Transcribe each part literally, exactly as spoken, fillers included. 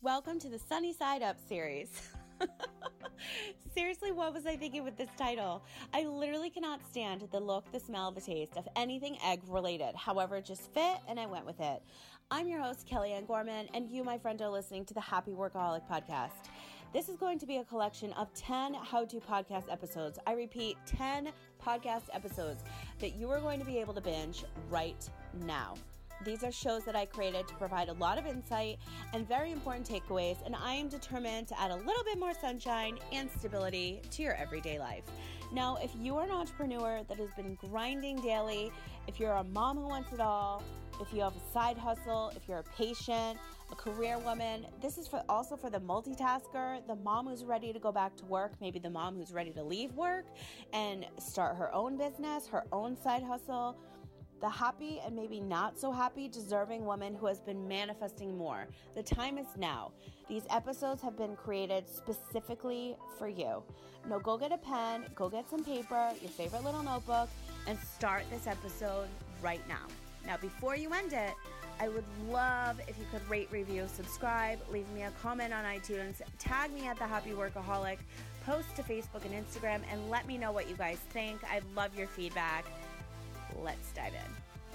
welcome to the Sunny Side Up series. Seriously, what was I thinking with this title? I literally cannot stand the look, the smell, the taste of anything egg related. However, it just fit and I went with it. I'm your host, Kellyanne Gorman, and you, my friend, are listening to the Happy Workaholic podcast. This is going to be a collection of ten how-to podcast episodes. I repeat, ten podcast episodes that you are going to be able to binge right now. These are shows that I created to provide a lot of insight and very important takeaways, and I am determined to add a little bit more sunshine and stability to your everyday life. Now, if you are an entrepreneur that has been grinding daily, if you're a mom who wants it all, if you have a side hustle, if you're a patient, a career woman, this is for also for the multitasker, the mom who's ready to go back to work, maybe the mom who's ready to leave work and start her own business, her own side hustle, the happy and maybe not so happy, deserving woman who has been manifesting more. The time is now. These episodes have been created specifically for you. Now go get a pen, go get some paper, your favorite little notebook, and start this episode right now. Now, before you end it, I would love if you could rate, review, subscribe, leave me a comment on iTunes, tag me at The Happy Workaholic, post to Facebook and Instagram, and let me know what you guys think. I'd love your feedback. Let's dive in.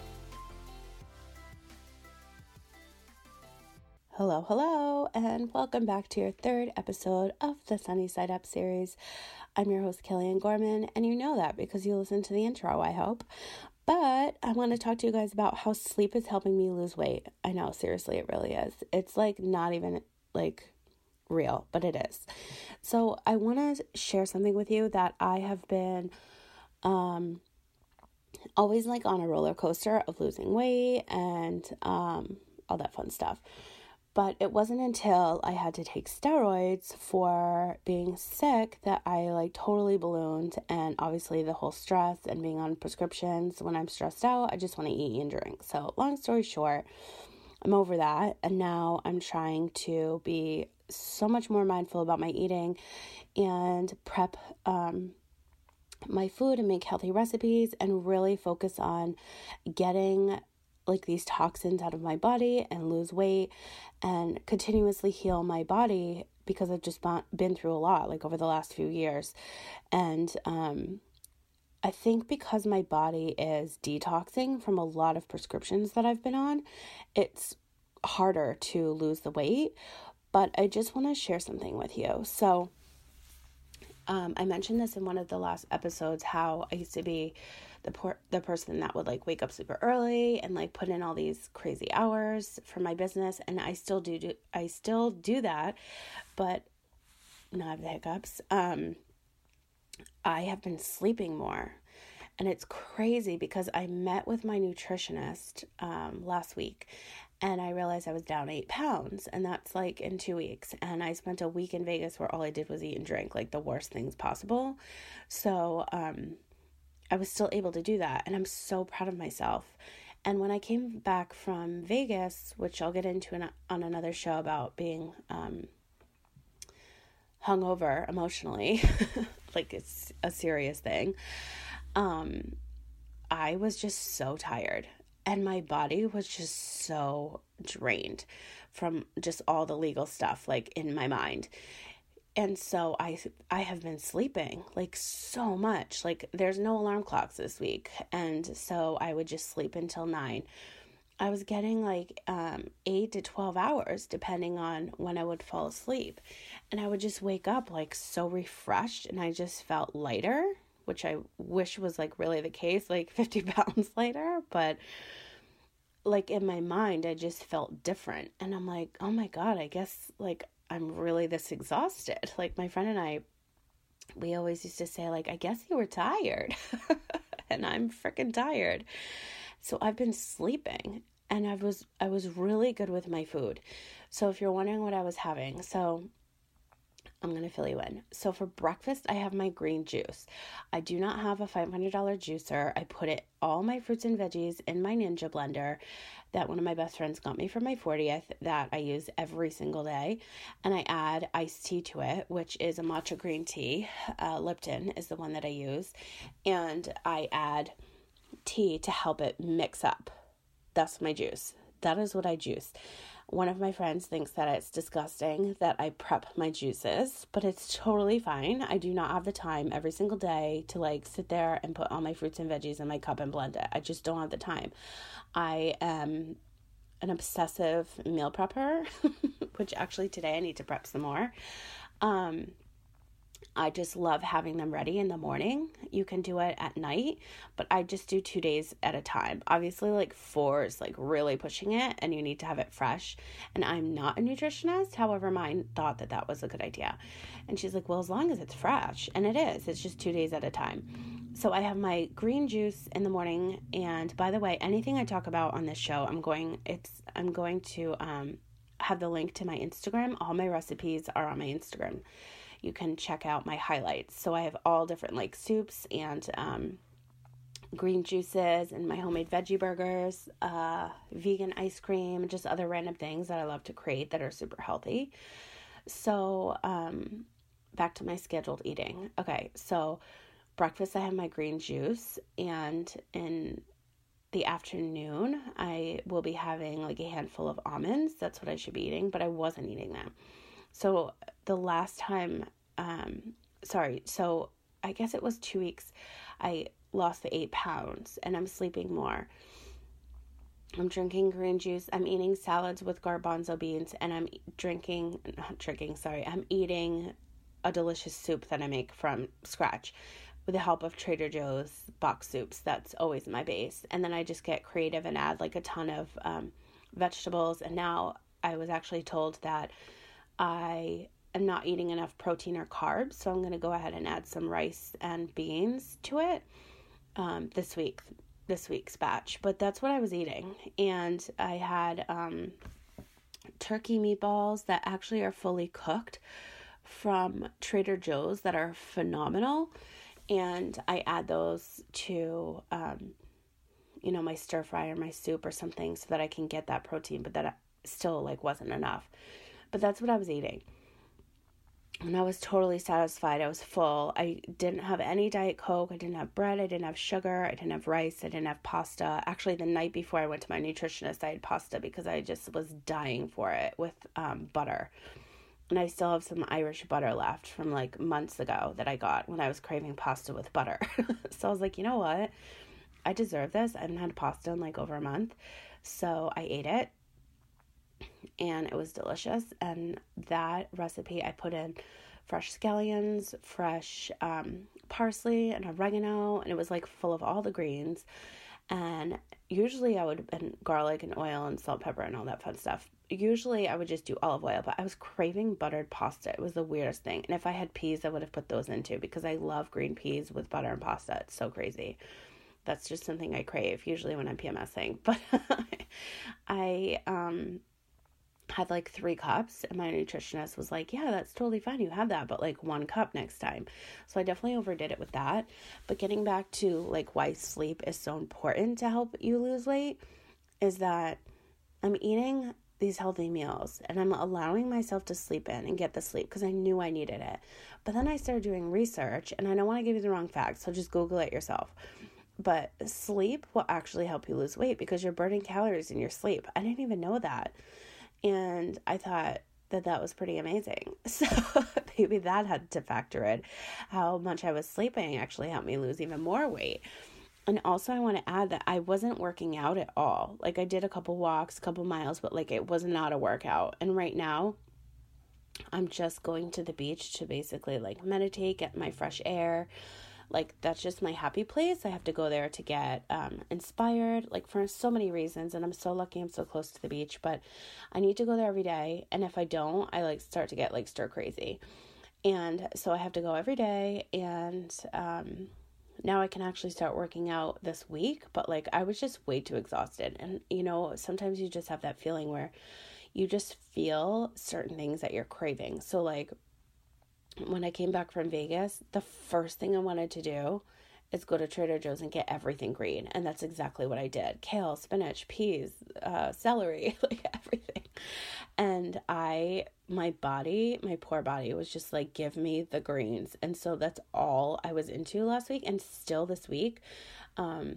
Hello, hello, and welcome back to your third episode of the Sunny Side Up series. I'm your host, Kellyanne Gorman, and you know that because you listened to the intro, I hope. But I want to talk to you guys about how sleep is helping me lose weight. I know, seriously, it really is. It's like not even like real, but it is. So I want to share something with you that I have been um always like on a roller coaster of losing weight and um, all that fun stuff. But it wasn't until I had to take steroids for being sick that I like totally ballooned. And obviously the whole stress and being on prescriptions, when I'm stressed out, I just want to eat and drink. So long story short, I'm over that. And now I'm trying to be so much more mindful about my eating and prep um my food and make healthy recipes and really focus on getting like these toxins out of my body and lose weight and continuously heal my body because I've just been through a lot like over the last few years. And um, I think because my body is detoxing from a lot of prescriptions that I've been on, it's harder to lose the weight. But I just want to share something with you. So Um, I mentioned this in one of the last episodes, how I used to be the por- the person that would like wake up super early and like put in all these crazy hours for my business. And I still do, do I still do that, but now I have the hiccups. Um, I have been sleeping more, and it's crazy because I met with my nutritionist um, last week, and I realized I was down eight pounds, and that's like in two weeks. And I spent a week in Vegas where all I did was eat and drink, like the worst things possible. So um, I was still able to do that, and I'm so proud of myself. And when I came back from Vegas, which I'll get into an, on another show about being um, hungover emotionally, like it's a serious thing. Um, I was just so tired, and my body was just so drained from just all the legal stuff, like in my mind. And so I, I have been sleeping like so much, like there's no alarm clocks this week. And so I would just sleep until nine. I was getting like, um, eight to twelve hours depending on when I would fall asleep. And I would just wake up like so refreshed, and I just felt lighter, which I wish was like really the case, like fifty pounds later. But like in my mind, I just felt different. And I'm like, oh my God, I guess like I'm really this exhausted. Like my friend and I, we always used to say like, I guess you were tired. And I'm freaking tired. So I've been sleeping, and I was, I was really good with my food. So if you're wondering what I was having, so I'm going to fill you in. So for breakfast, I have my green juice. I do not have a five hundred dollars juicer. I put it, all my fruits and veggies in my Ninja blender that one of my best friends got me for my fortieth that I use every single day. And I add iced tea to it, which is a matcha green tea. Uh, Lipton is the one that I use. And I add tea to help it mix up. That's my juice. That is what I juice. One of my friends thinks that it's disgusting that I prep my juices, but it's totally fine. I do not have the time every single day to like sit there and put all my fruits and veggies in my cup and blend it. I just don't have the time. I am an obsessive meal prepper, which actually today I need to prep some more. Um, I just love having them ready in the morning. You can do it at night, but I just do two days at a time. Obviously, like four is like really pushing it and you need to have it fresh. And I'm not a nutritionist. However, mine thought that that was a good idea. And she's like, well, as long as it's fresh. And it is. It's just two days at a time. So I have my green juice in the morning. And by the way, anything I talk about on this show, I'm going, it's, I'm going to um, have the link to my Instagram. All my recipes are on my Instagram. You can check out my highlights. So I have all different like soups and um, green juices and my homemade veggie burgers, uh, vegan ice cream, and just other random things that I love to create that are super healthy. So um, back to my scheduled eating. Okay, so breakfast I have my green juice, and in the afternoon I will be having like a handful of almonds. That's what I should be eating, but I wasn't eating them. So the last time, um, sorry, so I guess it was two weeks, I lost the eight pounds and I'm sleeping more. I'm drinking green juice. I'm eating salads with garbanzo beans, and I'm drinking, not drinking, sorry, I'm eating a delicious soup that I make from scratch with the help of Trader Joe's box soups. That's always my base. And then I just get creative and add like a ton of um, vegetables. And now I was actually told that I am not eating enough protein or carbs, so I'm going to go ahead and add some rice and beans to it um, this week, this week's batch. But that's what I was eating, and I had um, turkey meatballs that actually are fully cooked from Trader Joe's that are phenomenal, and I add those to um, you know, my stir fry or my soup or something so that I can get that protein, but that still like wasn't enough. But that's what I was eating. And I was totally satisfied. I was full. I didn't have any Diet Coke. I didn't have bread. I didn't have sugar. I didn't have rice. I didn't have pasta. Actually, the night before I went to my nutritionist, I had pasta because I just was dying for it with um, butter. And I still have some Irish butter left from like months ago that I got when I was craving pasta with butter. So I was like, you know what? I deserve this. I haven't had pasta in like over a month. So I ate it. And it was delicious. And that recipe, I put in fresh scallions, fresh um, parsley and oregano, and it was like full of all the greens. And usually I would, and garlic and oil and salt, pepper and all that fun stuff. Usually I would just do olive oil, but I was craving buttered pasta. It was the weirdest thing. And if I had peas, I would have put those in too, because I love green peas with butter and pasta. It's so crazy. That's just something I crave usually when I'm PMSing. But I, um... had like three cups, and my nutritionist was like, yeah, that's totally fine, you have that, but like one cup next time. So I definitely overdid it with that. But getting back to like why sleep is so important to help you lose weight is that I'm eating these healthy meals and I'm allowing myself to sleep in and get the sleep because I knew I needed it. But then I started doing research, and I don't want to give you the wrong facts, so just Google it yourself. But sleep will actually help you lose weight because you're burning calories in your sleep. I didn't even know that. And I thought that that was pretty amazing. So maybe that had to factor in. How much I was sleeping actually helped me lose even more weight. And also I want to add that I wasn't working out at all. Like I did a couple walks, a couple miles, but like it was not a workout. And right now I'm just going to the beach to basically like meditate, get my fresh air. Like, that's just my happy place. I have to go there to get um, inspired, like, for so many reasons. And I'm so lucky I'm so close to the beach. But I need to go there every day. And if I don't, I, like, start to get, like, stir crazy. And so I have to go every day. And um, now I can actually start working out this week. But, like, I was just way too exhausted. And, you know, sometimes you just have that feeling where you just feel certain things that you're craving. So, like, when I came back from Vegas, the first thing I wanted to do is go to Trader Joe's and get everything green. And that's exactly what I did. Kale, spinach, peas, uh, celery, like everything. And I, my body, my poor body was just like, give me the greens. And so that's all I was into last week. And still this week, um,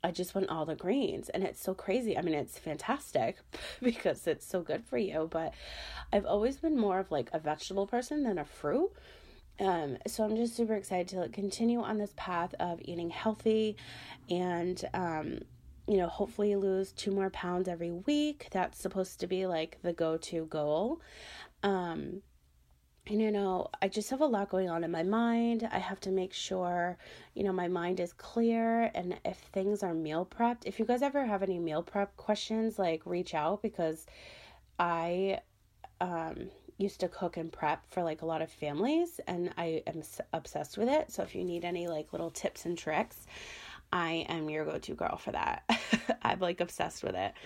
I just want all the greens, and it's so crazy. I mean, it's fantastic because it's so good for you, but I've always been more of like a vegetable person than a fruit. Um, so I'm just super excited to like, continue on this path of eating healthy and, um, you know, hopefully lose two more pounds every week. That's supposed to be like the go-to goal. Um, And, you know, I just have a lot going on in my mind. I have to make sure, you know, my mind is clear. And if things are meal prepped, if you guys ever have any meal prep questions, like reach out, because I um, used to cook and prep for like a lot of families, and I am obsessed with it. So if you need any like little tips and tricks, I am your go-to girl for that. I'm like obsessed with it.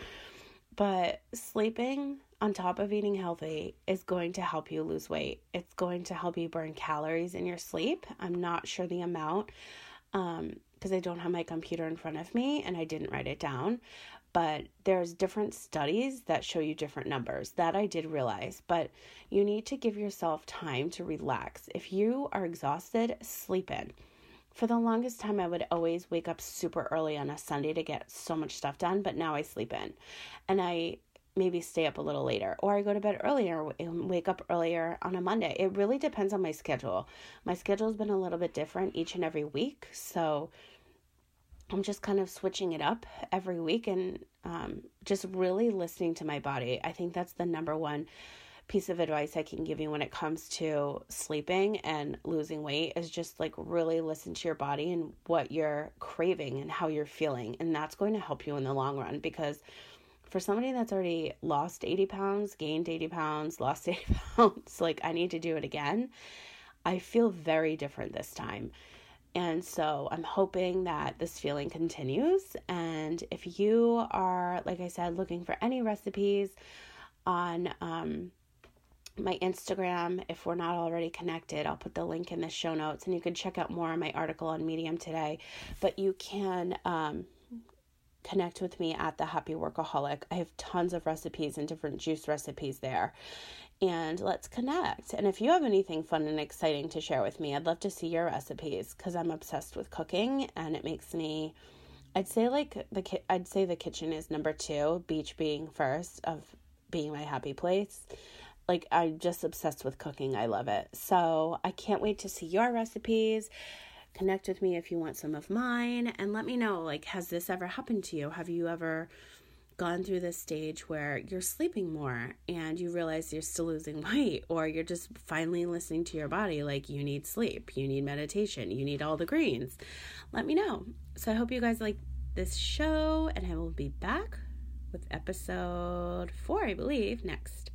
But sleeping on top of eating healthy is going to help you lose weight. It's going to help you burn calories in your sleep. I'm not sure the amount um, because I don't have my computer in front of me and I didn't write it down. But there's different studies that show you different numbers. That I did realize. But you need to give yourself time to relax. If you are exhausted, sleep in. For the longest time, I would always wake up super early on a Sunday to get so much stuff done, but now I sleep in. And I maybe stay up a little later, or I go to bed earlier and wake up earlier on a Monday. It really depends on my schedule. My schedule's been a little bit different each and every week, so I'm just kind of switching it up every week and um, just really listening to my body. I think that's the number one piece of advice I can give you when it comes to sleeping and losing weight, is just like really listen to your body and what you're craving and how you're feeling. And that's going to help you in the long run, because for somebody that's already lost eighty pounds, gained eighty pounds, lost eighty pounds, like I need to do it again. I feel very different this time. And so I'm hoping that this feeling continues. And if you are, like I said, looking for any recipes on, um, my Instagram, if we're not already connected, I'll put the link in the show notes, and you can check out more on my article on Medium today. But you can um, connect with me at The Happy Workaholic. I have tons of recipes and different juice recipes there, and let's connect. And if you have anything fun and exciting to share with me, I'd love to see your recipes, because I'm obsessed with cooking, and it makes me, I'd say like the ki- I'd say the kitchen is number two, beach being first, of being my happy place. Like, I'm just obsessed with cooking. I love it. So I can't wait to see your recipes. Connect with me if you want some of mine. And let me know, like, has this ever happened to you? Have you ever gone through this stage where you're sleeping more and you realize you're still losing weight? Or you're just finally listening to your body, like, you need sleep, you need meditation, you need all the greens. Let me know. So I hope you guys like this show. And I will be back with episode four, I believe, next.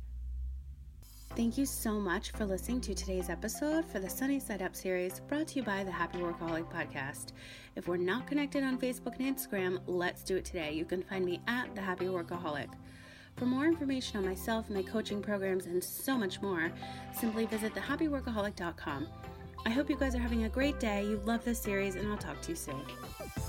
Thank you so much for listening to today's episode for the Sunny Side Up series, brought to you by the Happy Workaholic Podcast. If we're not connected on Facebook and Instagram, let's do it today. You can find me at the Happy Workaholic. For more information on myself, my coaching programs, and so much more, simply visit the happy workaholic dot com. I hope you guys are having a great day. You love this series, and I'll talk to you soon.